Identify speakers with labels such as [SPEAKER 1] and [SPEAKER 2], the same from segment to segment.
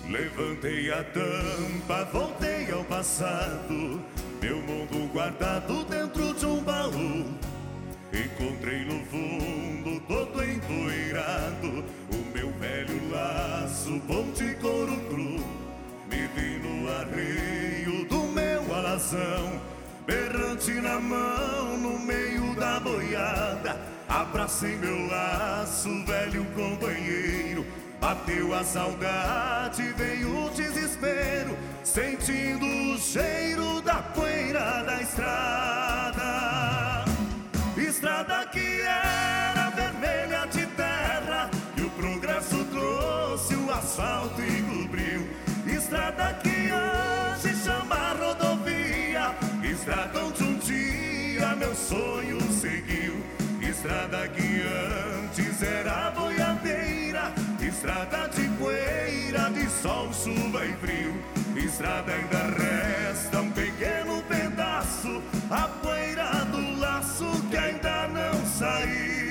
[SPEAKER 1] Levantei a tampa, voltei ao passado, meu mundo guardado dentro de um baú. Encontrei no fundo, todo empoeirado, o meu velho laço, bom de couro cru. Me vi no arreio do meu alazão, berrante na mão, no meio da boiada. Abracei meu laço, velho companheiro. Bateu a saudade, veio o desespero, sentindo o cheiro da poeira da estrada. Estrada que era vermelha de terra, e o progresso trouxe o asfalto e cobriu. Estrada que hoje chama rodovia, estrada onde um dia meu sonho seguiu. Estrada que antes era boiadeira, estrada de poeira, de sol, chuva e frio. Estrada ainda resta um pequeno pedaço, a poeira do laço que ainda não saiu.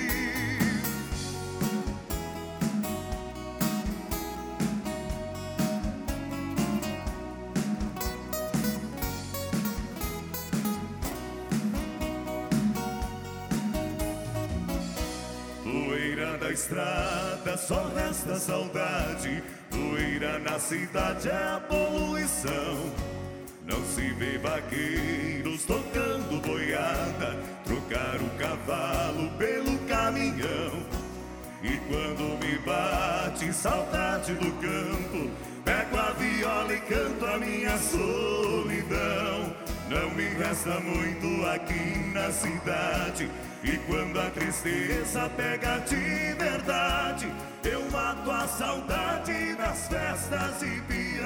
[SPEAKER 1] Poeira da estrada, só resta saudade. Poeira na cidade é a poluição. Não se vê vaqueiros tocando boiada, trocar o cavalo pelo caminhão. E quando me bate saudade do campo, pego a viola e canto a minha solidão. Não me resta muito aqui na cidade, e quando a tristeza pega de verdade, eu mato a saudade das festas e peão.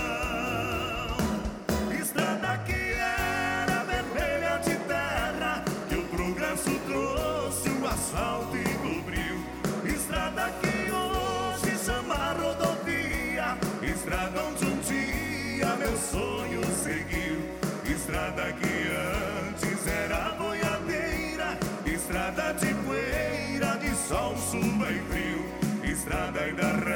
[SPEAKER 1] Estrada que era vermelha de terra, que o progresso trouxe o asfalto e cobriu. Estrada que hoje chama rodovia, estrada onde um dia meu sonho seguiu. Estrada que antes era boiadeira, estrada de poeira, de sol, chuva e frio. Estrada ainda